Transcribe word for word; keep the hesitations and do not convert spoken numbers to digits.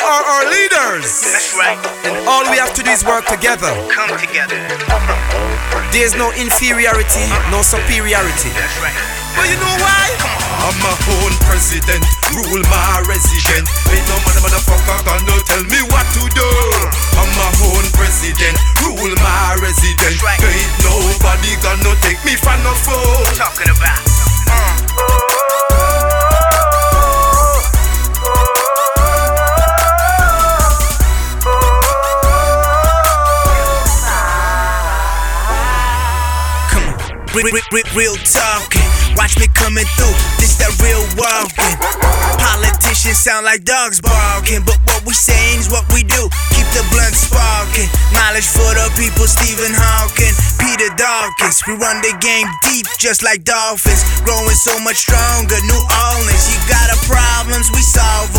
are our leaders. That's right. And all we have to do is work together. Come together. There's no inferiority, no superiority. That's right. But you know why? I'm my own president, rule my resident. Ain't no mother motherfucker gonna tell me what to do. I'm my own president, rule my resident. Right. Ain't nobody gonna take me for no fool. Talking about. Uh. Real, real, real talking, watch me coming through, this that real walking. Politicians sound like dogs barking, but what we saying is what we do, keep the blunt sparking. Knowledge for the people, Stephen Hawking, Peter Dawkins. We run the game deep just like dolphins, growing so much stronger, New Orleans. You got a problems, we solve them.